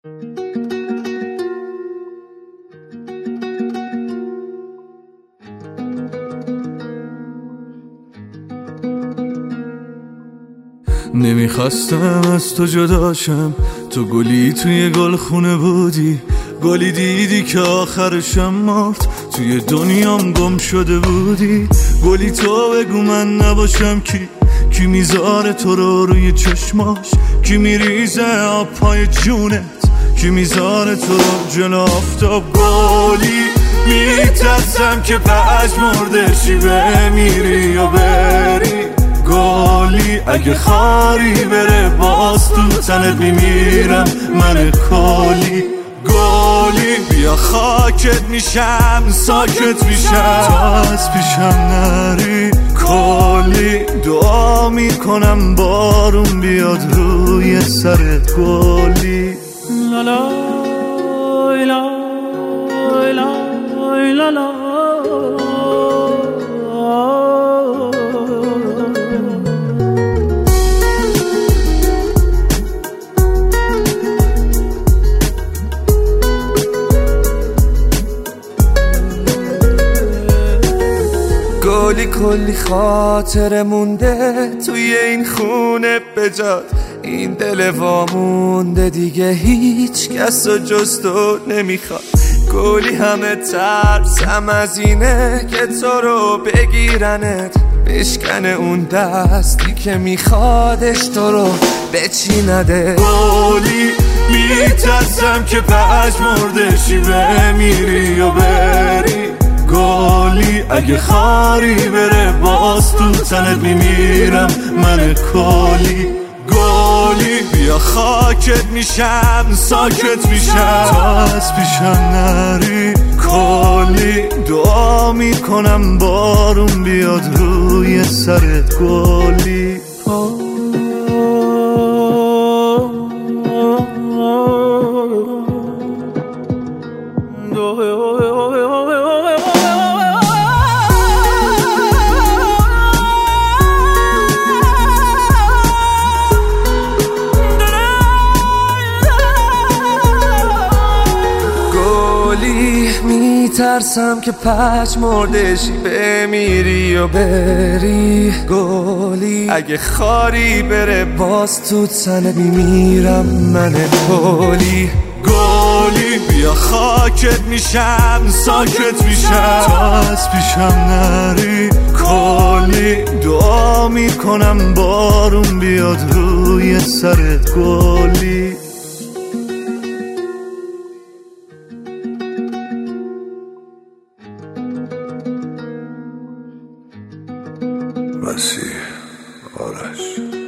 نمیخواستم از تو جداشم، تو گلی توی گلخونه بودی، گلی دیدی که آخرشم مرد، توی دنیام گم شده بودی. گلی تو بگو من نباشم کی میذاره تو رو روی چشماش، کی میریزه آب پای جونت، کی میذاره تو رو جلو آفتاب. گلی میترسم که پژمردشی بمیری و بری، گلی اگه خاری بره باز تو تنت میمیرم من کلی. گلی بیا خاکت میشم ساکت میشم تا از پیشم نری. کلی دعا میکنم بارون بیاد روی سرت گلی. لا لا لا لا لا لا. گلی کلی خاطر مونده توی این خونه بجات، این دل وامونده دیگه هیچ کس و جز تو نمیخواد. گلی همه ترسم از اینه که تو رو بگیرنت، بشکنه اون دستی که میخوادش تو رو بچینده. گلی میترسم که پژمردشی بمیری و بری، گلی اگه خاری بره باز تو تنت میمیرم من کلی. گلی بیا خاکت میشم ساکت میشم تا از پیشم نری. کلی دعا میکنم بارون بیاد روی سرت گلی. میترسم که پژمردشی بمیری و بری، گلی اگه خاری بره باز تو تنت میمیرم من کلی. گلی بیا خاکت میشم ساکت میشم تا از پیشم نری. کلی دعا میکنم بارون بیاد روی سرت گلی. مسیح آرش